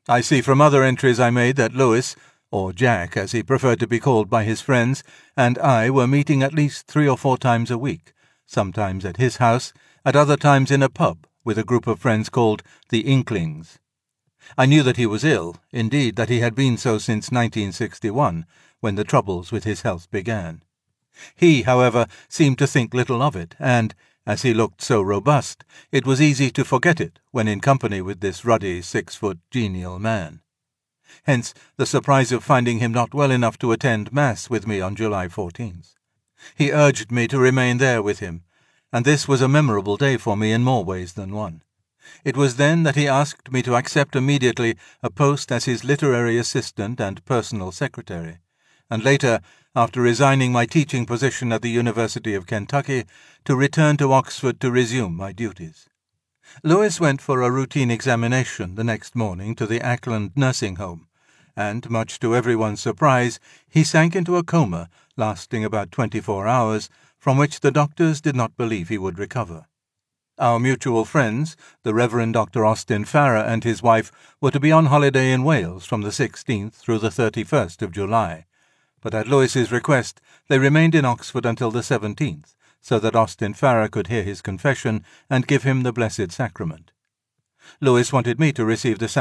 I see from other entries I made that Lewis, or Jack as he preferred to be called by his friends, and I were meeting at least 3 or 4 times a week, sometimes at his house, at other times in a pub with a group of friends called the Inklings. I knew that he was ill, indeed that he had been so since 1961, when the troubles with his health began. He, however, seemed to think little of it, and, as he looked so robust, it was easy to forget it when in company with this ruddy, 6-foot, genial man. Hence the surprise of finding him not well enough to attend Mass with me on July 14th. He urged me to remain there with him, and this was a memorable day for me in more ways than one. It was then that he asked me to accept immediately a post as his literary assistant and personal secretary, and later, after resigning my teaching position at the University of Kentucky, to return to Oxford to resume my duties. Lewis went for a routine examination the next morning to the Ackland nursing home, and, much to everyone's surprise, he sank into a coma lasting about 24 hours, from which the doctors did not believe he would recover. Our mutual friends, the Reverend Dr. Austin Farrer and his wife, were to be on holiday in Wales from the 16th through the 31st of July, but at Lewis's request they remained in Oxford until the 17th, so that Austin Farrer could hear his confession and give him the Blessed Sacrament. Lewis wanted me to receive the